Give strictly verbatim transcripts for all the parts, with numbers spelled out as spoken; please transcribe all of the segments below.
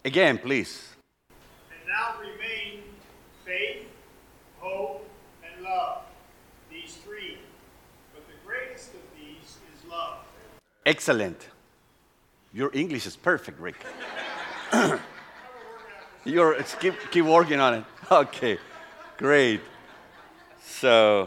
Again, please. And now remain faith, hope, and love. These three. But the greatest of these is love. Excellent. Your English is perfect, Rick. You're keep keep working on it. Okay, great. So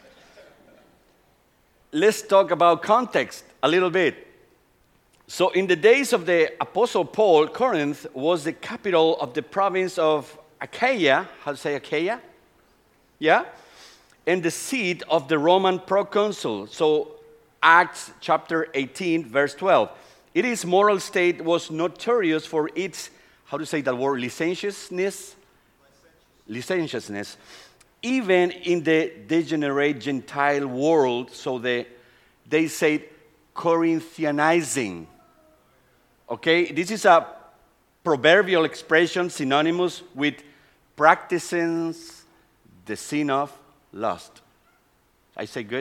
let's talk about context a little bit. So in the days of the Apostle Paul, Corinth was the capital of the province of Achaia. How to say Achaia? Yeah? And the seat of the Roman proconsul. So Acts chapter eighteen, verse twelve. Its moral state was notorious for its, how to say that word, licentiousness? Licentiousness. Even in the degenerate Gentile world, so they, they said Corinthianizing. Okay, this is a proverbial expression synonymous with practicing the sin of lust. I say good?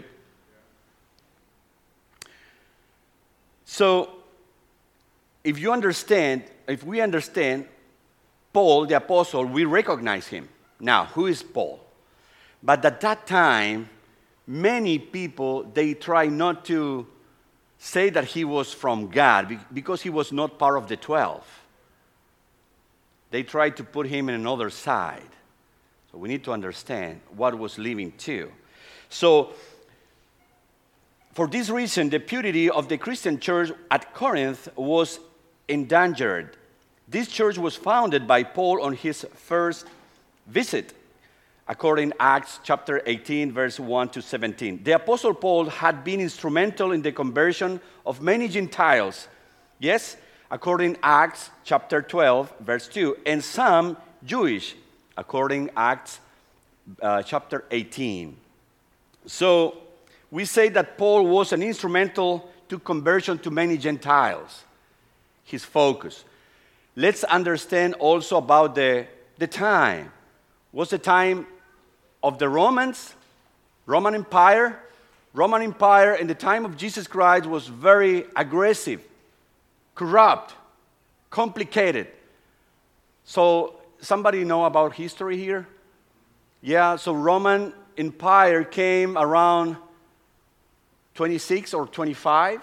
So, if you understand, if we understand Paul, the apostle, we recognize him. Now, who is Paul? But at that time, many people, they try not to say that he was from God because he was not part of the twelve. They tried to put him in another side. So we need to understand what was living too. So, for this reason, the purity of the Christian church at Corinth was endangered. This church was founded by Paul on his first visit, according to Acts chapter eighteen, verse one to seventeen. The Apostle Paul had been instrumental in the conversion of many Gentiles, yes, according to Acts chapter twelve, verse two, and some Jewish, according to Acts uh, chapter eighteen. So, we say that Paul was an instrumental to conversion to many Gentiles, his focus. Let's understand also about the, the time. Was the time of the Romans, Roman Empire? Roman Empire in the time of Jesus Christ was very aggressive, corrupt, complicated. So, somebody know about history here? Yeah, so Roman Empire came around twenty-six or twenty-five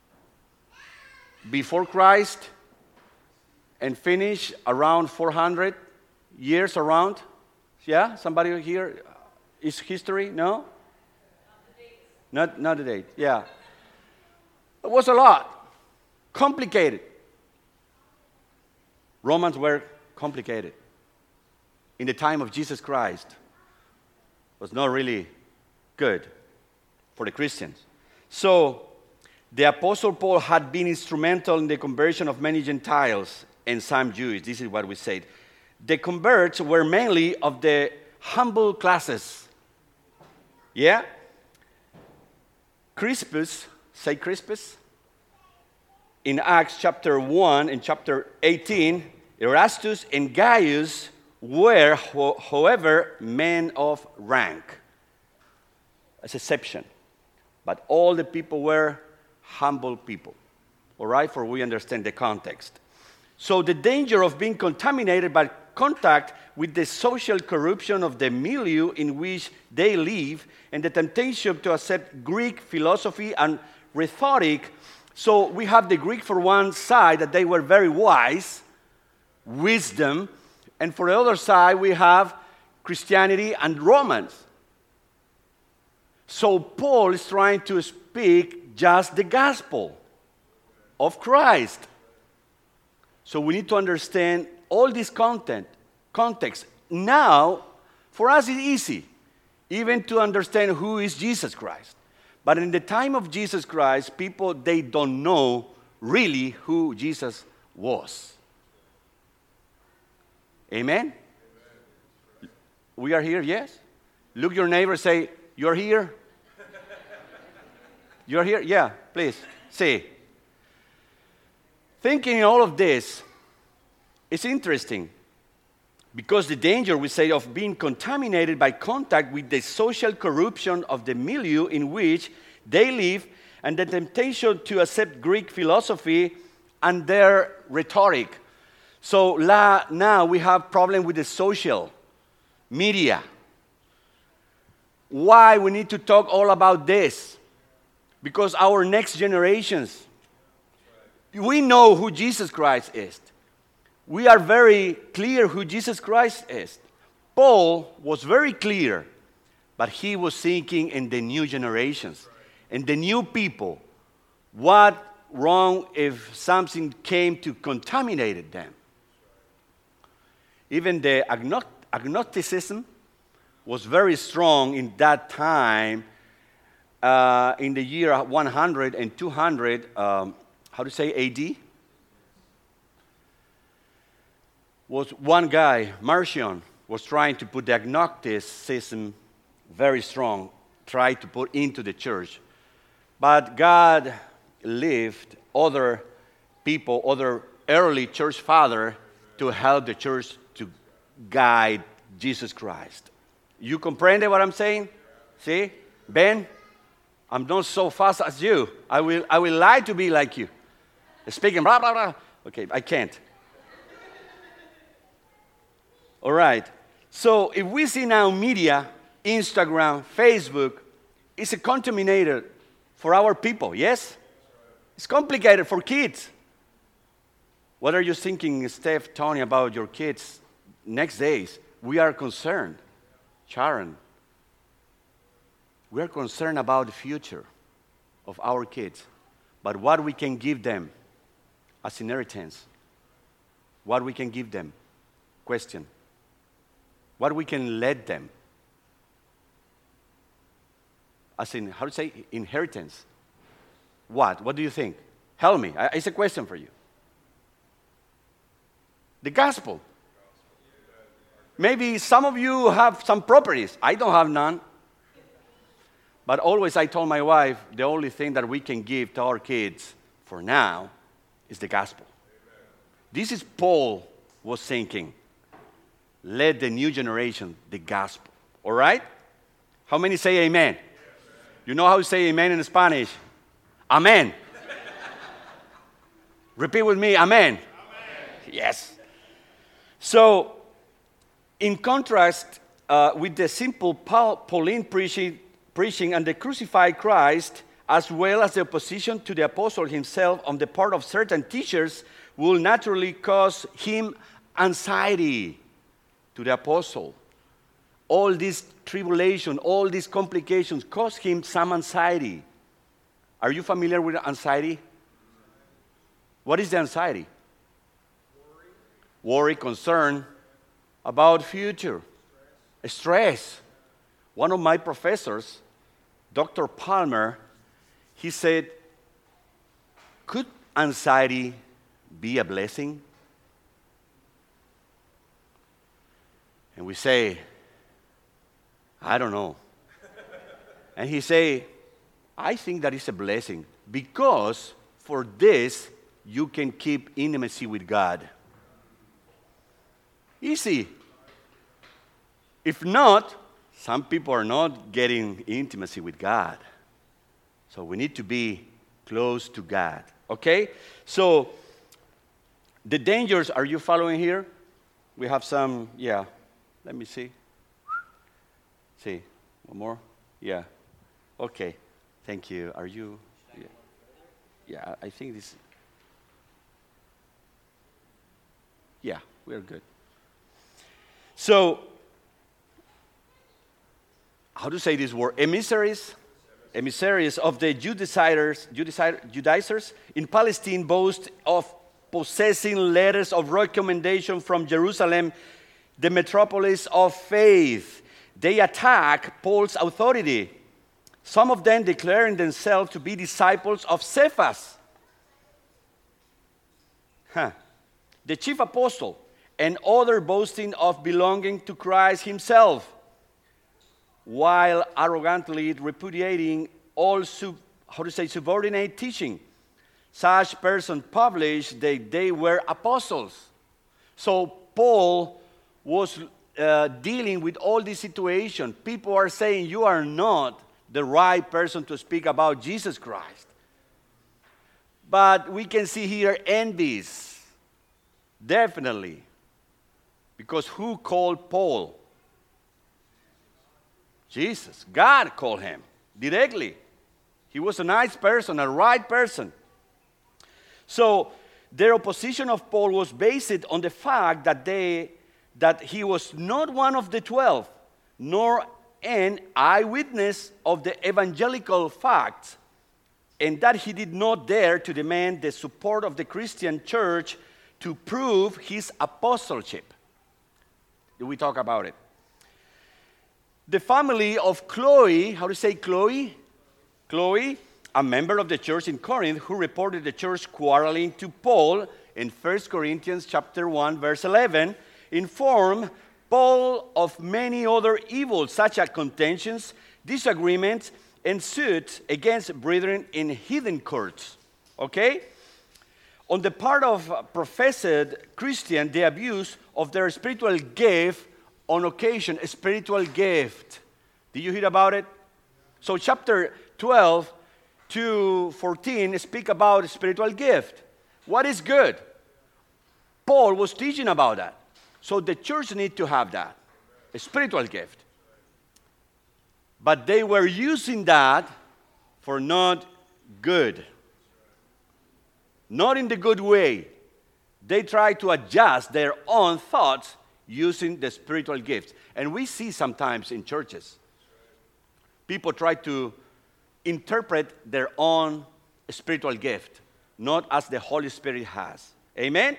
before Christ and finished around four hundred years around. Yeah, somebody here is history? No? Not, not the date, yeah. It was a lot. Complicated. Romans were complicated. In the time of Jesus Christ, it was not really good for the Christians. So, the Apostle Paul had been instrumental in the conversion of many Gentiles and some Jews. This is what we said. The converts were mainly of the humble classes. Yeah? Crispus, say Crispus. In Acts chapter one and chapter eighteen, Erastus and Gaius were, ho- however, men of rank. As exception. But all the people were humble people. All right? For we understand the context. So the danger of being contaminated by contact with the social corruption of the milieu in which they live and the temptation to accept Greek philosophy and rhetoric. So we have the Greek for one side, that they were very wise, wisdom, and for the other side we have Christianity and Romans. So Paul is trying to speak just the gospel of Christ. So we need to understand all this content, context. Now, for us it's easy, even to understand who is Jesus Christ. But in the time of Jesus Christ, people, they don't know really who Jesus was. Amen? Amen. We are here, yes? Look your neighbor, say, you're here? You're here? Yeah, please. See. Thinking all of this, it's interesting because the danger, we say, of being contaminated by contact with the social corruption of the milieu in which they live and the temptation to accept Greek philosophy and their rhetoric. So la, now we have problem with the social media. Why we need to talk all about this? Because our next generations, we know who Jesus Christ is. We are very clear who Jesus Christ is. Paul was very clear, but he was thinking in the new generations, in the new people. What wrong if something came to contaminate them? Even the agnosticism was very strong in that time, uh, in the year one hundred and two hundred, um, how to say A D? Was one guy, Marcion, was trying to put the agnosticism very strong, tried to put into the church. But God left other people, other early church fathers to help the church to guide Jesus Christ. You comprehend what I'm saying? See? Ben, I'm not so fast as you. I will, I will lie to be like you. Speaking blah, blah, blah. Okay, I can't. All right. So if we see now media, Instagram, Facebook, it's a contaminator for our people, yes? It's complicated for kids. What are you thinking, Steph, Tony, about your kids next days? We are concerned. Sharon, we are concerned about the future of our kids, but what we can give them as inheritance, what we can give them, question, what we can let them, as in, how to say, inheritance. What? What do you think? Help me. It's a question for you. The gospel. Maybe some of you have some properties. I don't have none. But always I told my wife, the only thing that we can give to our kids for now is the gospel. Amen. This is Paul was thinking. Let the new generation the gospel. All right? How many say amen? Yes. You know how to say amen in Spanish? Amen. Repeat with me, amen. Amen. Yes. So, in contrast uh, with the simple Paul, Pauline preaching, preaching and the crucified Christ, as well as the opposition to the apostle himself on the part of certain teachers, will naturally cause him anxiety to the apostle. All this tribulation, all these complications cause him some anxiety. Are you familiar with anxiety? What is the anxiety? Worry, Worry concern about future, stress. stress. One of my professors, Doctor Palmer, he said, could anxiety be a blessing? And we say, I don't know. And he say, I think that is a blessing because for this you can keep intimacy with God. Easy. If not, some people are not getting intimacy with God. So we need to be close to God. Okay? So the dangers, are you following here? We have some, yeah. Let me see. See, one more? Yeah. Okay. Thank you. Are you? Yeah, yeah I think this. Yeah, we're good. So, how to say this word? Emissaries, emissaries of the Judaizers, Judaizers in Palestine boast of possessing letters of recommendation from Jerusalem, the metropolis of faith. They attack Paul's authority, some of them declaring themselves to be disciples of Cephas, huh. the chief apostle, and other boasting of belonging to Christ himself, while arrogantly repudiating all sub, how to say, subordinate teaching. Such persons published that they were apostles. So Paul was uh, dealing with all this situation. People are saying you are not the right person to speak about Jesus Christ. But we can see here envies. Definitely. Because who called Paul? Jesus. God called him directly. He was a nice person, a right person. So their opposition of Paul was based on the fact that they that he was not one of the twelve, nor an eyewitness of the evangelical facts, and that he did not dare to demand the support of the Christian church to prove his apostleship. Did we talk about it? The family of Chloe, how to say Chloe? Chloe, a member of the church in Corinth, who reported the church quarreling to Paul in First Corinthians chapter one, verse eleven, informed Paul of many other evils, such as contentions, disagreements, and suits against brethren in heathen courts. Okay? On the part of professed Christian, the abuse of their spiritual gift on occasion, a spiritual gift. Did you hear about it? So chapter twelve to fourteen speak about spiritual gift. What is good? Paul was teaching about that. So the church need to have that, a spiritual gift. But they were using that for not good. Not in the good way. They try to adjust their own thoughts using the spiritual gifts. And we see sometimes in churches, people try to interpret their own spiritual gift, not as the Holy Spirit has. Amen?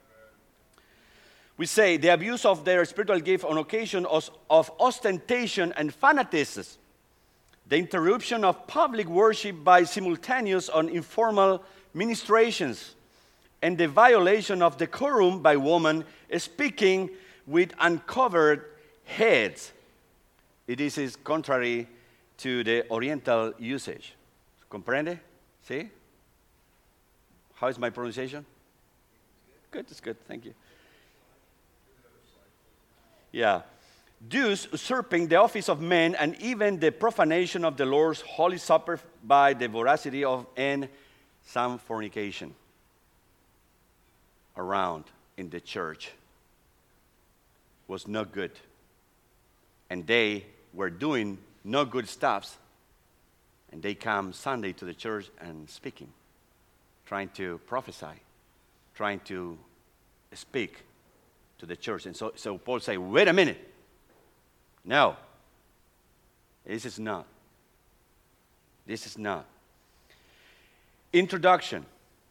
We say the abuse of their spiritual gift on occasion of, of ostentation and fanaticism, the interruption of public worship by simultaneous and informal ministrations, and the violation of decorum by women speaking with uncovered heads. It is, is contrary to the Oriental usage. Comprende? See? How is my pronunciation? Good, it's good, thank you. Yeah. Thus, usurping the office of men and even the profanation of the Lord's Holy Supper by the voracity of and some fornication around in the church was not good. And they were doing no good stuffs. And they come Sunday to the church and speaking, trying to prophesy, trying to speak to the church. And so, so Paul said, wait a minute. No. This is not. This is not. Introduction.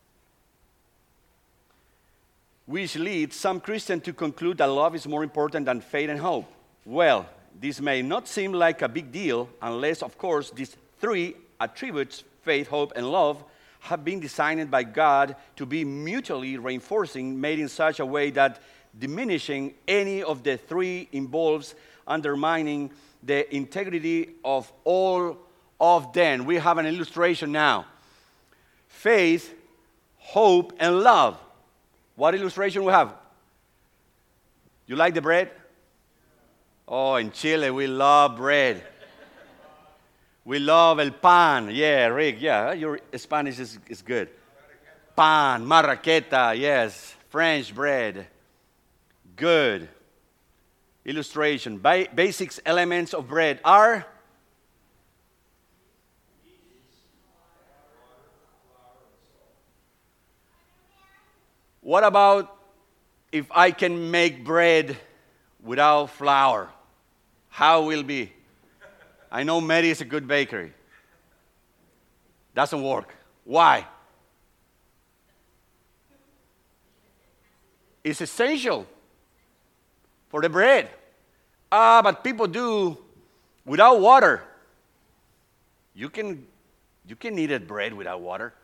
Which leads some Christians to conclude that love is more important than faith and hope. Well, this may not seem like a big deal unless, of course, these three attributes, faith, hope, and love, have been designed by God to be mutually reinforcing, made in such a way that diminishing any of the three involves undermining the integrity of all of them. We have an illustration now. Faith, hope, and love. What illustration we have? You like the bread? Oh, in Chile, we love bread. We love el pan. Yeah, Rick, yeah, your Spanish is, is good. Pan, marraqueta, yes. French bread. Good. Illustration. Ba- basics elements of bread are what about if I can make bread without flour? How will it be? I know Mary is a good bakery. Doesn't work. Why? It's essential for the bread. Ah, but people do without water. You can, you can eat a bread without water.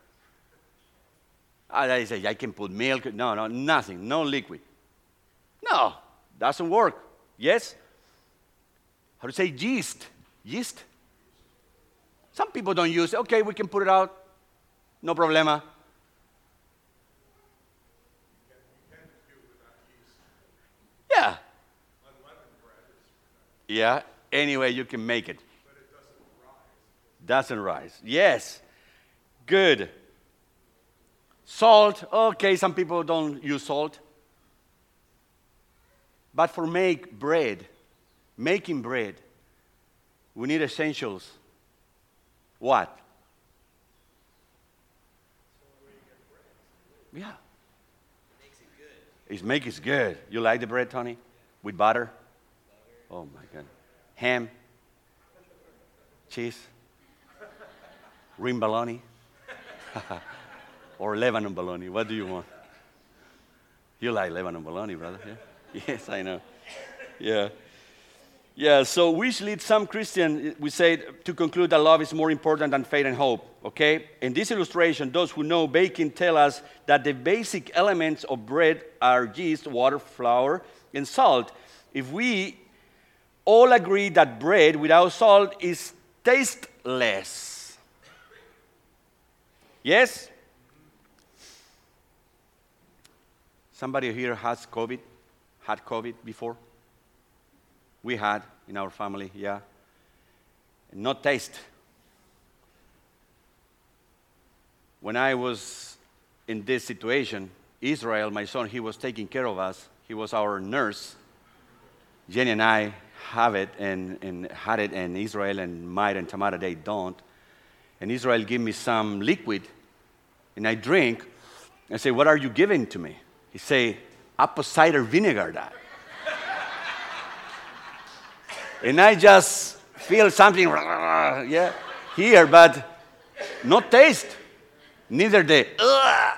I say I can put milk. No, no, nothing. No liquid. No, doesn't work. Yes? How to say yeast? Yeast? Some people don't use it. Okay, we can put it out. No problema. Yeah. Yeah. Anyway, you can make it. But it doesn't rise. Doesn't rise. Yes. Good. Salt. Okay, some people don't use salt. But for make bread, making bread, we need essentials. What? Yeah. It makes it good. You like the bread, Tony? With butter? Oh my God. Ham? Cheese? Rim bologna? Or Lebanon bologna? What do you want? You like Lebanon bologna, brother? Yeah? Yes, I know. Yeah. Yeah, so which leads some Christians, we say, to conclude that love is more important than faith and hope, okay? In this illustration, those who know baking tell us that the basic elements of bread are yeast, water, flour, and salt. If we all agree that bread without salt is tasteless. Yes? Somebody here has COVID, had COVID before? We had in our family, yeah. Not taste. When I was in this situation, Israel, my son, he was taking care of us. He was our nurse. Jenny and I have it and, and had it, and Israel and Maya and Tamara, they don't. And Israel gave me some liquid, and I drink. I say, what are you giving to me? He say, apple cider vinegar, Dad. And I just feel something, yeah, here, but not taste. Neither the, uh,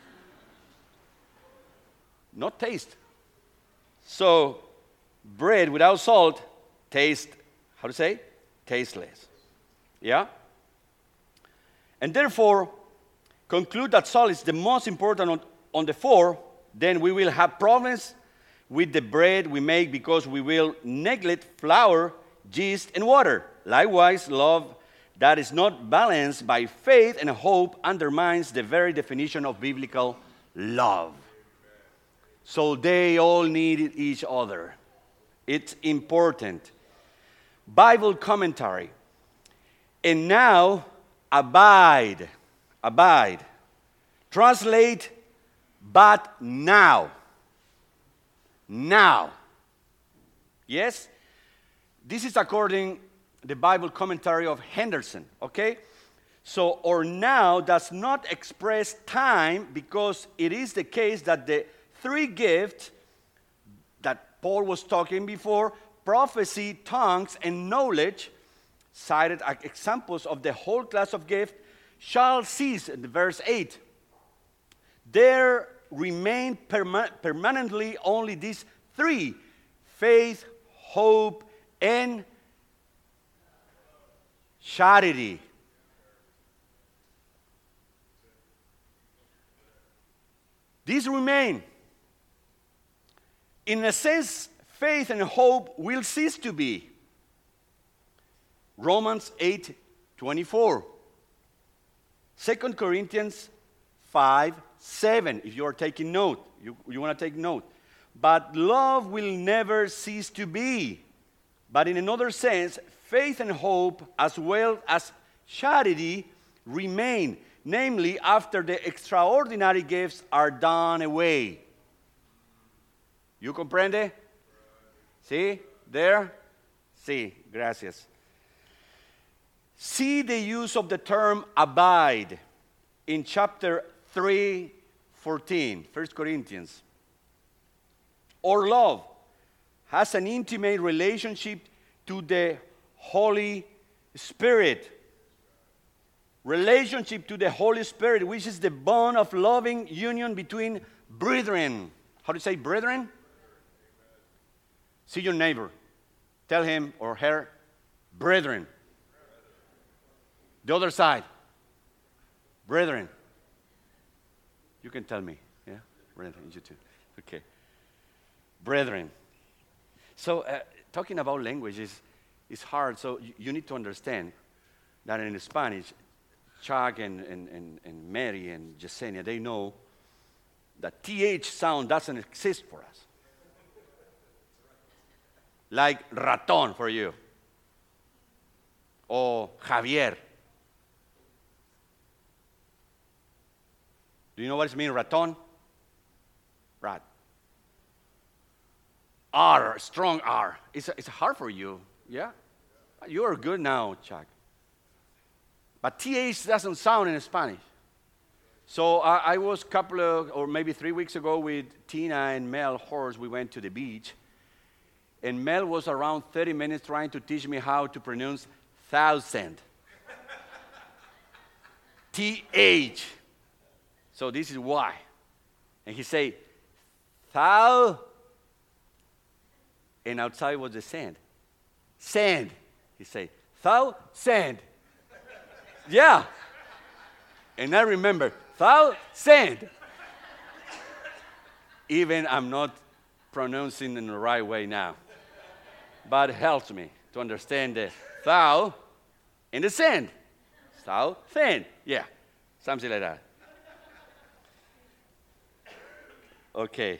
not taste. So, bread without salt, taste, how to say? Tasteless. Yeah? And therefore, conclude that salt is the most important on, on the four, then we will have problems with the bread we make because we will neglect flour, yeast, and water. Likewise, love that is not balanced by faith and hope undermines the very definition of biblical love. So they all need each other. It's important. Bible commentary. And now, abide. Abide. Translate, but now. Now. Yes? This is according to the Bible commentary of Henderson, okay? So, or now does not express time because it is the case that the three gifts that Paul was talking before, prophecy, tongues, and knowledge, cited as examples of the whole class of gifts, shall cease, in verse eight. There remain perma- permanently only these three: faith, hope, and charity. These remain. In a sense, faith and hope will cease to be. Romans eight twenty-four. Second Corinthians five seven, if you are taking note. You, you want to take note. But love will never cease to be. But in another sense, faith and hope as well as charity remain. Namely, after the extraordinary gifts are done away. You comprende? See? There? See. Gracias. See the use of the term abide in chapter three fourteen, First Corinthians. Or love has an intimate relationship to the Holy Spirit. Relationship to the Holy Spirit, which is the bond of loving union between brethren. How do you say brethren? See your neighbor. Tell him or her, brethren. The other side, brethren. You can tell me, yeah? Brethren, you too. Okay. Brethren. So, uh, talking about language is, is hard, so you, you need to understand that in Spanish, Chuck and, and, and, and Mary and Yesenia, they know that T H sound doesn't exist for us. Like raton for you. Or Javier. Do you know what it means, raton? Rat. R, strong R. It's, it's hard for you, yeah? You are good now, Chuck. But T H doesn't sound in Spanish. So I, I was a couple of, or maybe three weeks ago with Tina and Mel Horst, we went to the beach. And Mel was around thirty minutes trying to teach me how to pronounce thousand. T H. So this is why. And he said, thou, and outside was the sand. Sand. He said, thou, sand. Yeah. And I remember, thou, sand. Even I'm not pronouncing in the right way now. But it helps me to understand the thou and the sand. Thou, sand. Yeah, something like that. Okay.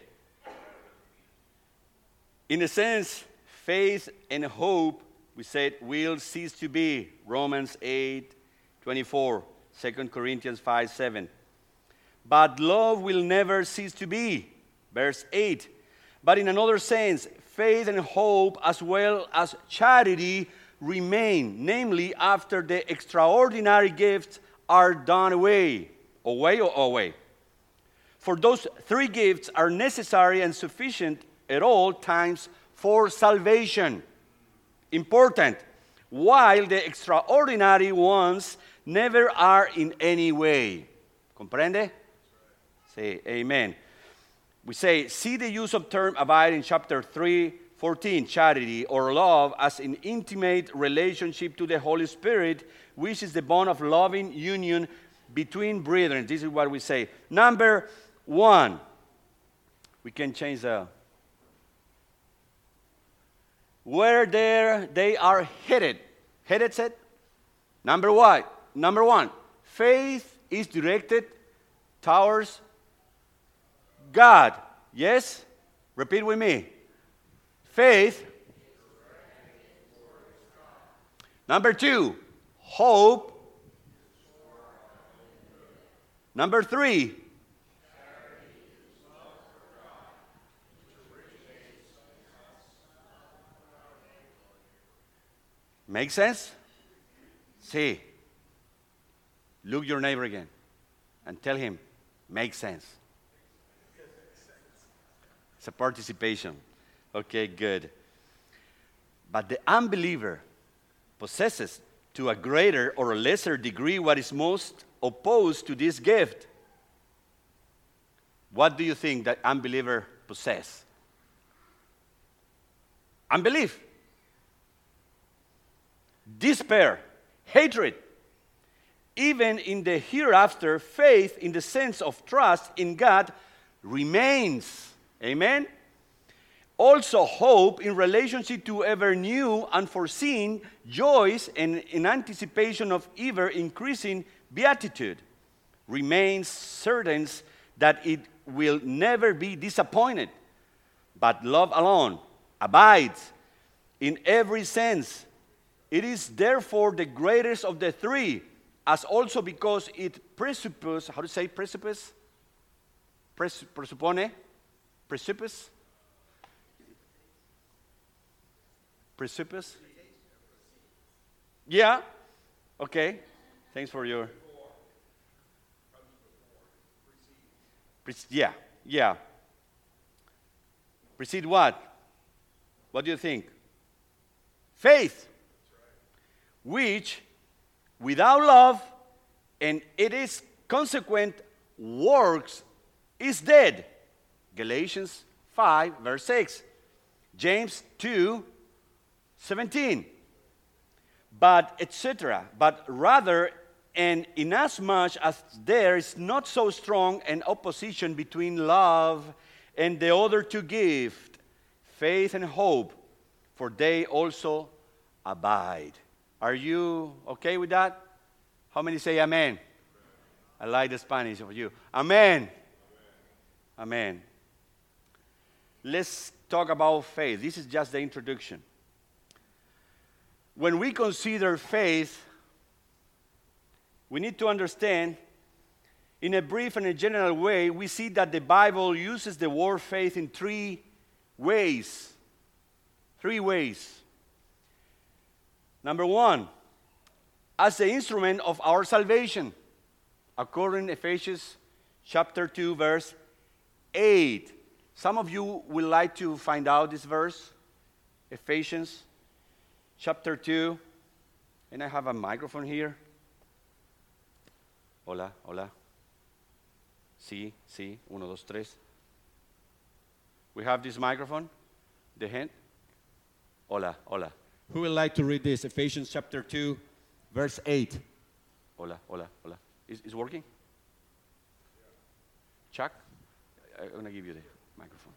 In a sense, faith and hope, we said, will cease to be. Romans eight twenty-four, Second Corinthians five seven. But love will never cease to be. Verse eight. But in another sense, faith and hope as well as charity remain, namely after the extraordinary gifts are done away. Away or away? For those three gifts are necessary and sufficient at all times for salvation. Important. While the extraordinary ones never are in any way. Comprende? Say amen. We say, see the use of term abide in chapter three fourteen, charity or love as an intimate relationship to the Holy Spirit, which is the bond of loving union between brethren. This is what we say. Number one, we can change the, where there they are headed. Headed said? Number one, number one, faith is directed towards God. Yes? Repeat with me. Faith. Number two, hope. Number three, make sense? See. Look your neighbor again and tell him, make sense. It's a participation. Okay, good. But the unbeliever possesses to a greater or a lesser degree what is most opposed to this gift. What do you think that unbeliever possesses? Unbelief, despair, hatred. Even in the hereafter, faith in the sense of trust in God remains. Amen? Also, hope in relationship to ever new, unforeseen joys and in anticipation of ever increasing beatitude remains certain that it will never be disappointed. But love alone abides in every sense. It is therefore the greatest of the three, as also because it presupposes, how to say presuppose? Pres, presuppone? Presuppose? Presuppose? Yeah. Okay. Thanks for your. Pre- yeah. Yeah. Precede what? What do you think? Faith. Which, without love, and it is consequent works, is dead. Galatians five, verse six. James two, seventeen. But, et cetera. But rather, and inasmuch as there is not so strong an opposition between love and the other two gifts, faith and hope, for they also abide. Are you okay with that? How many say amen? I like the Spanish of you. Amen. Amen. Let's talk about faith. This is just the introduction. When we consider faith, we need to understand, in a brief and a general way, we see that the Bible uses the word faith in three ways. Three ways. Number one, as the instrument of our salvation, according to Ephesians chapter two, verse eight. Some of you would like to find out this verse, Ephesians chapter two. And I have a microphone here. Hola, hola. Sí, sí, uno, dos, tres. We have this microphone. The hand. Hola, hola. Who would like to read this? Ephesians chapter two, verse eight. Hola, hola, hola. Is is working? Chuck, I'm going to give you the microphone.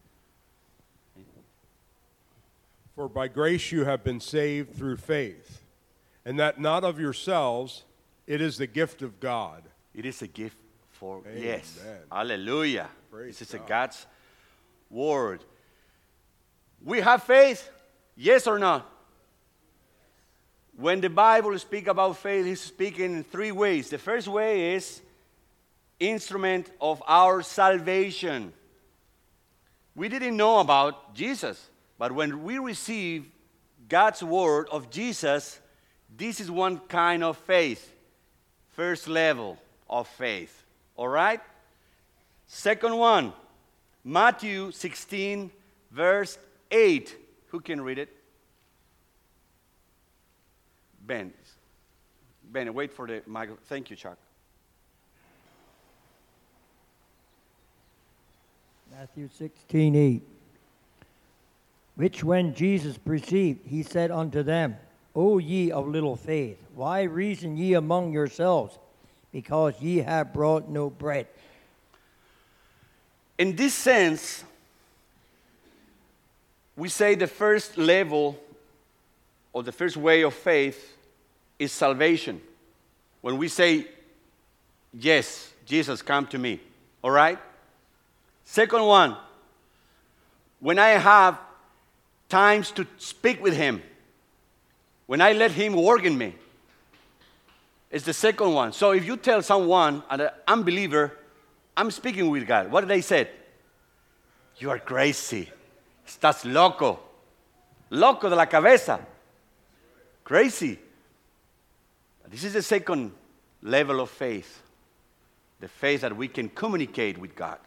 For by grace you have been saved through faith, and that not of yourselves, it is the gift of God. It is a gift for, Amen. yes. Hallelujah. Praise This is God. a God's word. We have faith, yes or not? When the Bible speaks about faith, it's speaking in three ways. The first way is instrument of our salvation. We didn't know about Jesus, but when we receive God's word of Jesus, this is one kind of faith, first level of faith. All right? Second one, Matthew sixteen, verse eight. Who can read it? Ben. Ben, wait for the microphone. Thank you, Chuck. Matthew sixteen, eight. Which when Jesus perceived, he said unto them, O ye of little faith, why reason ye among yourselves, because ye have brought no bread? In this sense, we say the first level or the first way of faith is salvation. When we say, yes, Jesus, come to me. All right? Second one, when I have times to speak with him, when I let him work in me, it's the second one. So if you tell someone, an unbeliever, I'm speaking with God, what did they say? You are crazy. Estás loco. Loco de la cabeza. Crazy. This is the second level of faith. The faith that we can communicate with God.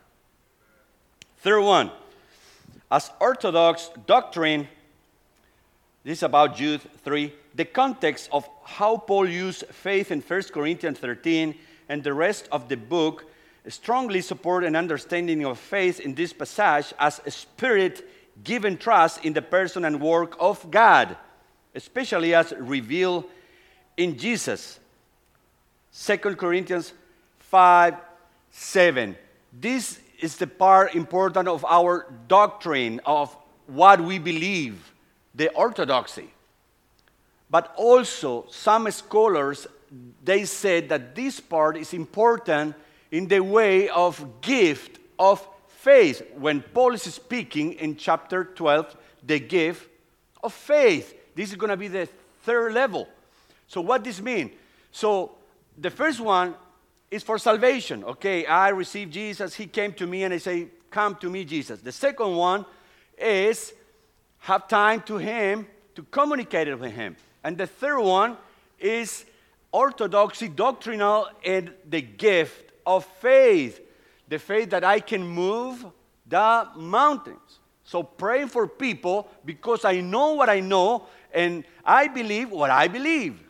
Third one, as Orthodox doctrine, this is about Jude three, the context of how Paul used faith in First Corinthians thirteen and the rest of the book strongly support an understanding of faith in this passage as a spirit-given trust in the person and work of God, especially as revealed in Jesus. Second Corinthians five, seven. This is the part important of our doctrine of what we believe, the orthodoxy. But also, some scholars, they said that this part is important in the way of gift of faith. When Paul is speaking in chapter twelve, the gift of faith. This is going to be the third level. So what does this mean? So the first one is for salvation. Okay, I received Jesus. He came to me and I say, come to me, Jesus. The second one is have time to him, to communicate with him. And the third one is orthodoxy, doctrinal, and the gift of faith. The faith that I can move the mountains. So praying for people because I know what I know and I believe what I believe.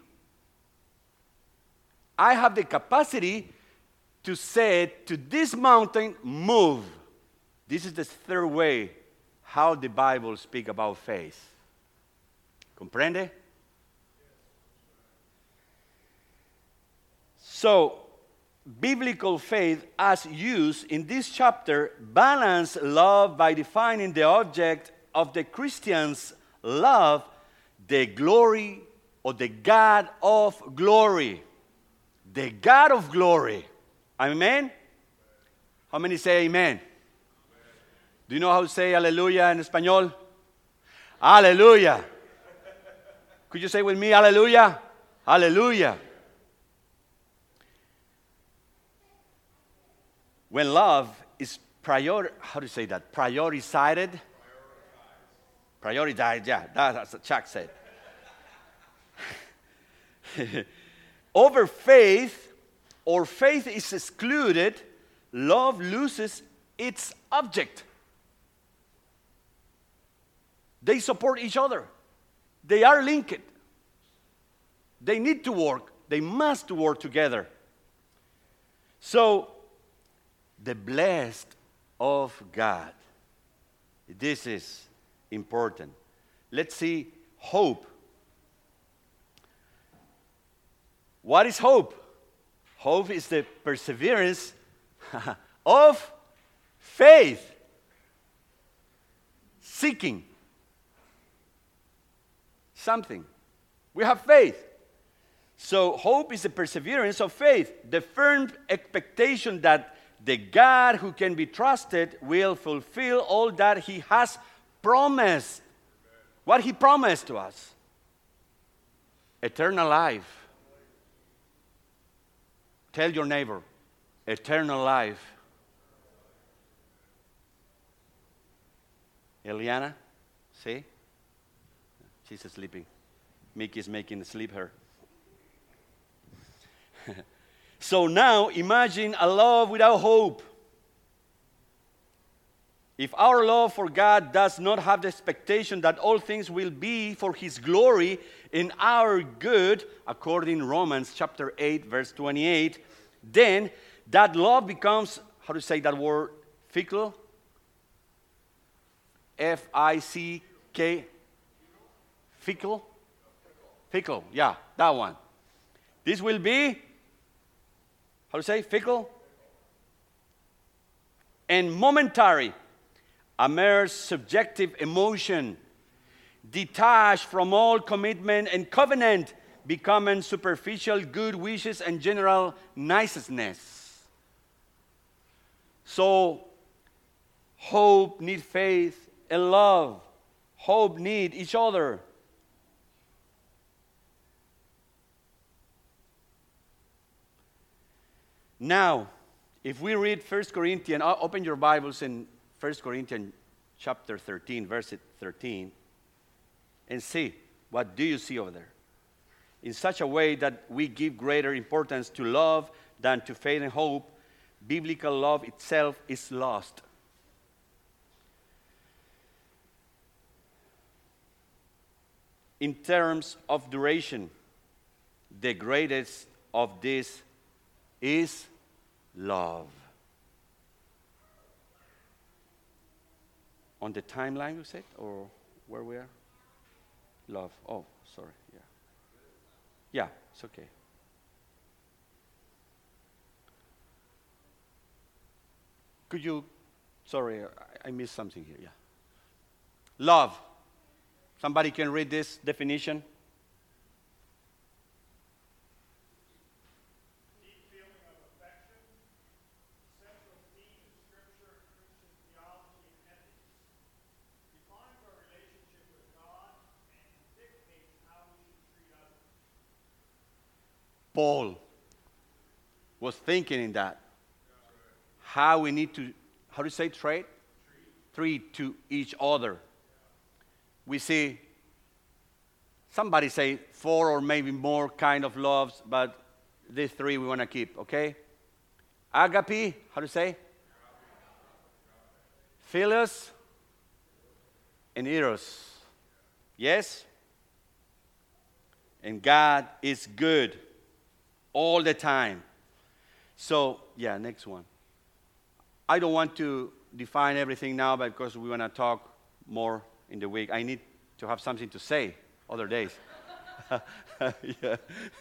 I have the capacity to say to this mountain, move. This is the third way how the Bible speaks about faith. Comprende? So, biblical faith as used in this chapter balance love by defining the object of the Christian's love, the glory or the God of glory. The God of glory. Amen? How many say amen? Amen? Do you know how to say hallelujah in Espanol? Hallelujah. Could you say with me hallelujah? Hallelujah. When love is prior, how do you say that? Prioritized. Prioritize, yeah, that's what Chuck said. Over faith, or faith is excluded, love loses its object. They support each other. They are linked. They need to work. They must work together. So, the blessed of God. This is important. Let's see hope. What is hope? Hope is the perseverance of faith, seeking something. We have faith. So hope is the perseverance of faith, the firm expectation that the God who can be trusted will fulfill all that he has promised. What he promised to us. Eternal life. Tell your neighbor, eternal life. Eliana, see? She's sleeping. Mickey's making sleep her. So now imagine a love without hope. If our love for God does not have the expectation that all things will be for his glory in our good, according to Romans chapter eight, verse twenty-eight, then that love becomes, how to say that word, fickle? F I C K. Fickle? Fickle, yeah, that one. This will be, how to say, fickle? And momentary. A mere subjective emotion, detached from all commitment and covenant, becoming superficial good wishes and general niceness. So, hope need faith and love. Hope need each other. Now, if we read First Corinthians, open your Bibles in First Corinthians chapter thirteen, verse thirteen, and see, what do you see over there? In such a way that we give greater importance to love than to faith and hope, biblical love itself is lost. In terms of duration, the greatest of this is love. On the timeline, you said, or where we are? Love. Oh, sorry. Yeah. Yeah, it's okay. Could you, sorry, I, I missed something here. Yeah. Love. Somebody can read this definition? Paul was thinking in that. How we need to, how do you say trade? Treat to each other. We see, somebody say four or maybe more kind of loves, but these three we want to keep, okay? Agape, how do you say? Philos and Eros. Yes? And God is good all the time. So, yeah, next one. I don't want to define everything now because we want to talk more in the week. I need to have something to say other days. Yeah.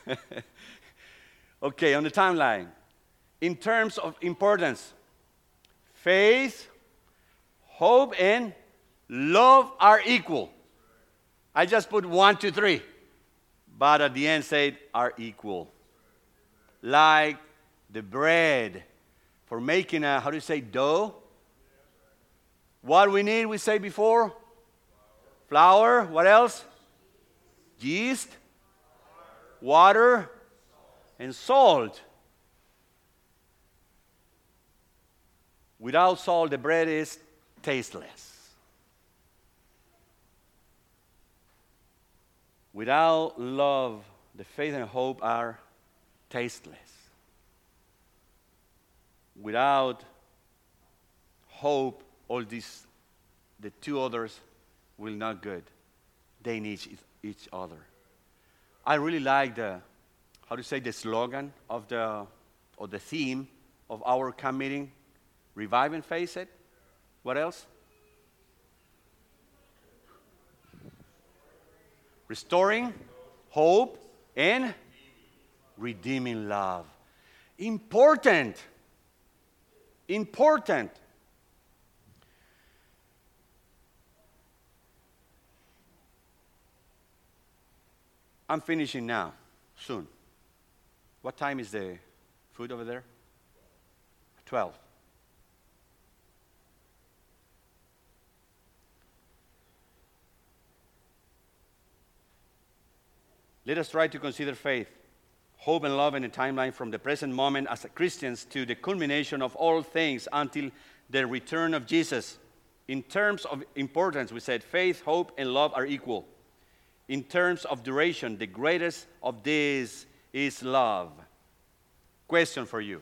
Okay, on the timeline. In terms of importance, faith, hope, and love are equal. I just put one, two, three. But at the end said are equal. Like the bread for making a, how do you say, dough? What we need, we say before? Flour. What else? Yeast, water, and salt. Without salt, the bread is tasteless. Without love, the faith and hope are tasteless. Without hope, all these, the two others will not good. They need each, each other. I really like the, how to say, the slogan of the, or the theme of our camp meeting. Revive and face it. What else? Restoring hope and redeeming love. Important. Important. I'm finishing now, soon. What time is the food over there? twelve. Let us try to consider faith, hope, and love in a timeline from the present moment as Christians to the culmination of all things until the return of Jesus. In terms of importance, we said faith, hope, and love are equal. In terms of duration, the greatest of these is love. Question for you.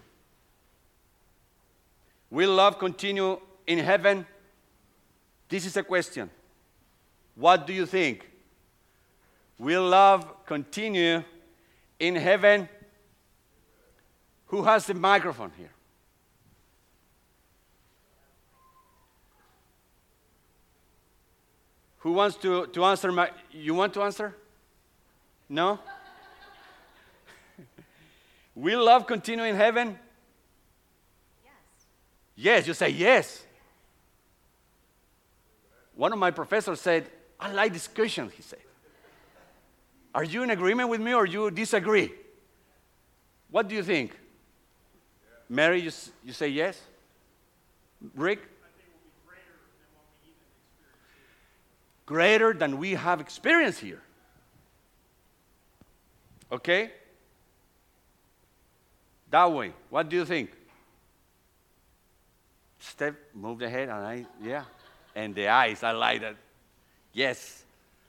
Will love continue in heaven? This is a question. What do you think? Will love continue in heaven? Who has the microphone here? Who wants to, to answer my... You want to answer? No? Will love continue in heaven? Yes. Yes, you say yes. One of my professors said, I like discussion, he said. Are you in agreement with me or you disagree? What do you think? Mary, you, you say yes? Rick? Greater than we have experienced here. Okay? That way. What do you think? Step, move the head, and I, yeah. And the eyes, I like that. Yes.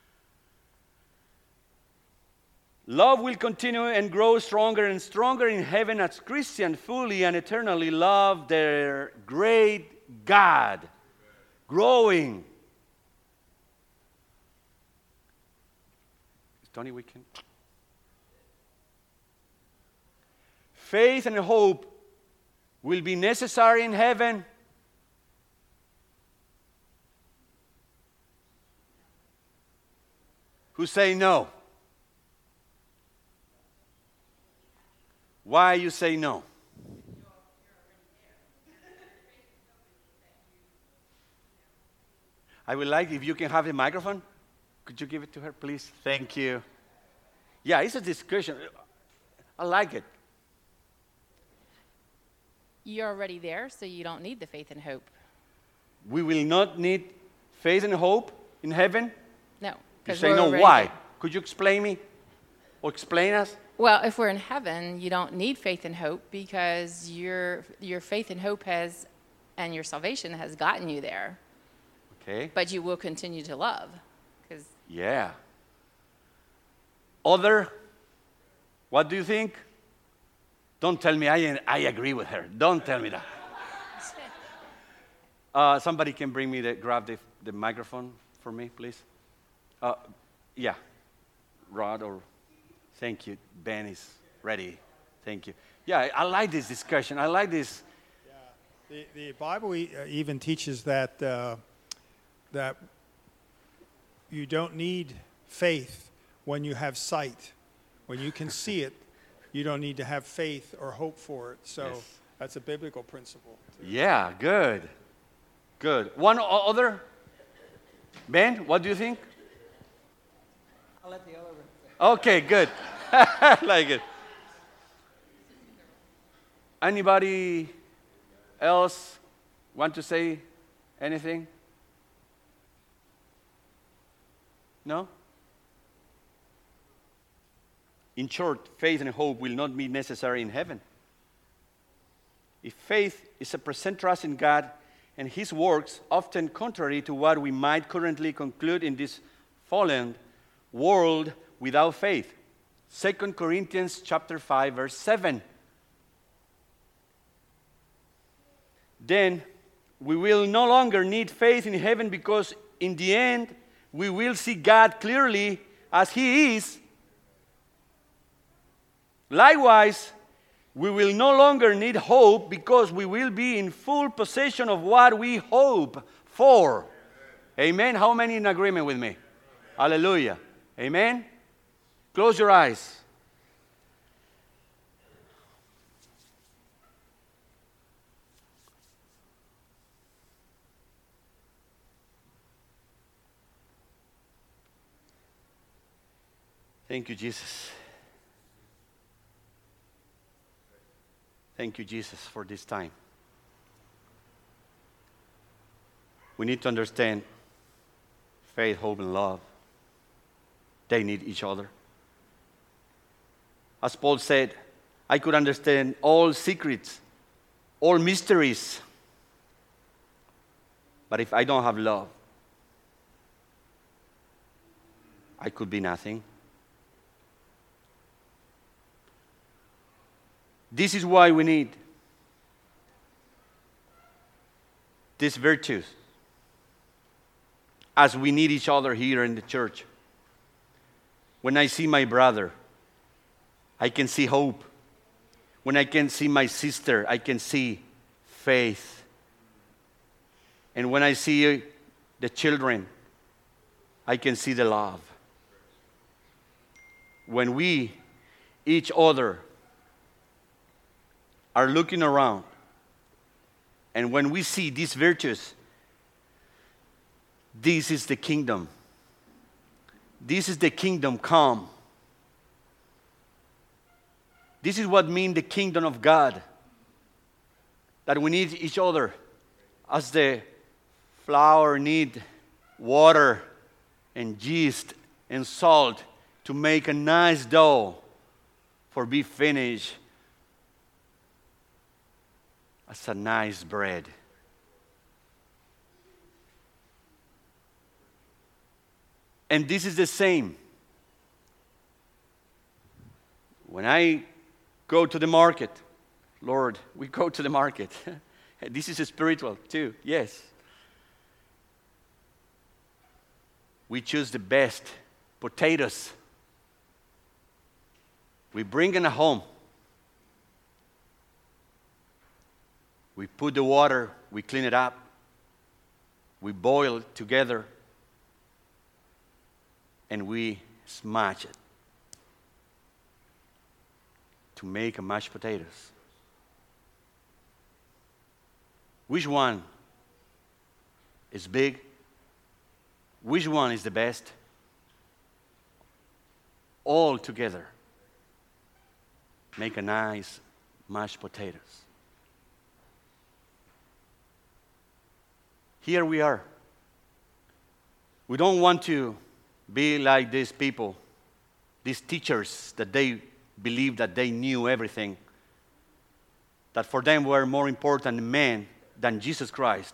Love will continue and grow stronger and stronger in heaven as Christians fully and eternally love their great God. Growing. Tony, we can. Faith and hope will be necessary in heaven. Who say no? Why you say no? I would like if you can have the microphone. Could you give it to her, please? Thank you. Yeah, it's a discussion. I like it. You're already there, so you don't need the faith and hope. We will not need faith and hope in heaven? No. You 'cause say we're no, already why? there. Could you explain me? Or explain us? Well, if we're in heaven, you don't need faith and hope because your your faith and hope has, and your salvation has gotten you there. Okay. But you will continue to love, because Yeah. Other, what do you think? Don't tell me I, I agree with her. Don't tell me that. Uh, somebody can bring me the, grab the, the microphone for me, please. Uh, yeah, Rod or, thank you. Ben is ready. Thank you. Yeah, I, I like this discussion. I like this. The, the Bible e- uh, even teaches that uh, that you don't need faith when you have sight. When you can see it, you don't need to have faith or hope for it. So Yes. that's a biblical principle. Yeah, good. Good. One o- other? Ben, what do you think? I'll let the other one. Okay, good. I like it. Anybody else want to say anything? No? In short, faith and hope will not be necessary in heaven. If faith is a present trust in God and His works, often contrary to what we might currently conclude in this fallen world, without faith. Second Corinthians chapter five, verse seven. Then we will no longer need faith in heaven, because in the end we will see God clearly as He is. Likewise, we will no longer need hope, because we will be in full possession of what we hope for. Amen. How many in agreement with me? Hallelujah. Amen. Close your eyes. Thank you, Jesus. Thank you, Jesus, for this time. We need to understand faith, hope, and love. They need each other. As Paul said, I could understand all secrets, all mysteries. But if I don't have love, I could be nothing. This is why we need these virtues, as we need each other here in the church. When I see my brother, I can see hope. When I can see my sister, I can see faith. And when I see the children, I can see the love. When we, each other, are looking around, and when we see these virtues, this is the kingdom. This is the kingdom come. This is what means the kingdom of God. That we need each other, as the flour need water and yeast and salt to make a nice dough for be finished as a nice bread. And this is the same. When I go to the market, Lord, we go to the market. This is spiritual too, yes. We choose the best potatoes. We bring them home. We put the water, we clean it up, we boil it together, and we smash it to make a mashed potatoes. Which one is big? Which one is the best? All together make a nice mashed potatoes. Here we are. We don't want to be like these people, these teachers that they believe that they knew everything, that for them were more important men than Jesus Christ.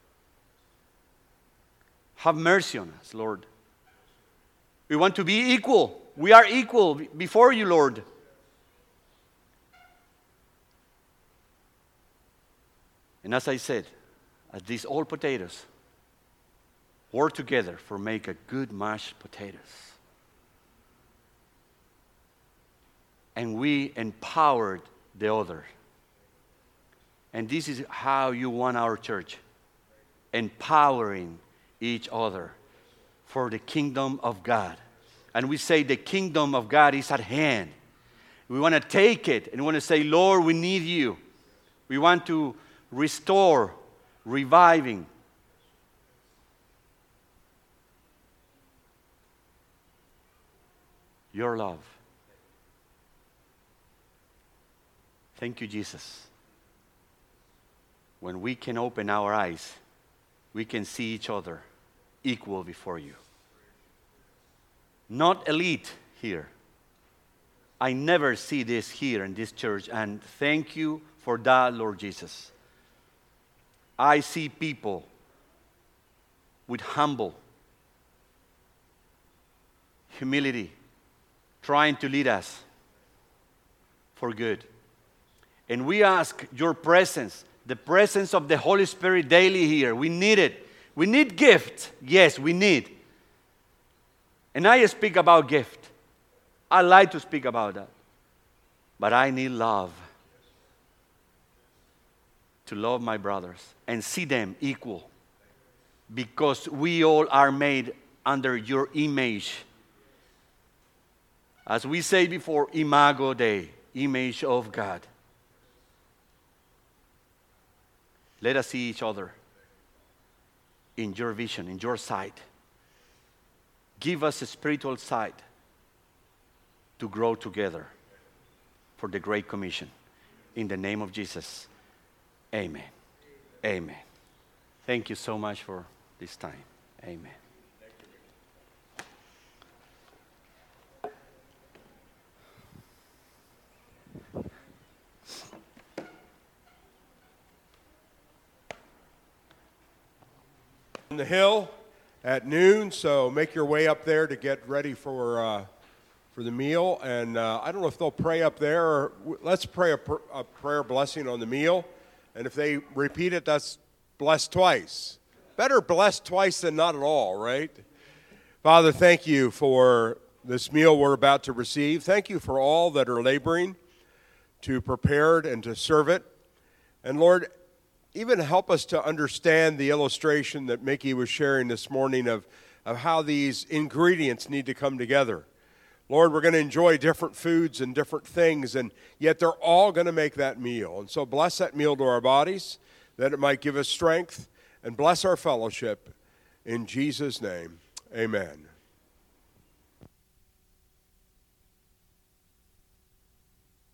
Have mercy on us, Lord. We want to be equal. We are equal before you, Lord. And as I said, as these old potatoes work together for make a good mashed potatoes. And we empowered the other. And this is how you want our church, empowering each other for the kingdom of God. And we say the kingdom of God is at hand. We want to take it and we want to say, Lord, we need you. We want to restore, reviving. Your love. Thank you, Jesus. When we can open our eyes, we can see each other equal before you. Not elite here. I never see this here in this church, and thank you for that, Lord Jesus. I see people with humble humility, trying to lead us for good. And we ask your presence, the presence of the Holy Spirit daily here. We need it. We need gift. Yes, we need. And I speak about gift. I like to speak about that. But I need love. To love my brothers and see them equal. Because we all are made under your image. As we say before, Imago Dei, image of God. Let us see each other in your vision, in your sight. Give us a spiritual sight to grow together for the Great Commission. In the name of Jesus, amen. Amen. Thank you so much for this time. Amen. On the hill at noon, so make your way up there to get ready for uh, for the meal. And uh, I don't know if they'll pray up there, or let's pray a, pr- a prayer blessing on the meal. And if they repeat it, that's blessed twice. Better blessed twice than not at all, right? Father, thank you for this meal we're about to receive. Thank you for all that are laboring to prepare it and to serve it. And Lord, even help us to understand the illustration that Mickey was sharing this morning of, of how these ingredients need to come together. Lord, we're going to enjoy different foods and different things, and yet they're all going to make that meal. And so bless that meal to our bodies, that it might give us strength, and bless our fellowship. In Jesus' name, amen.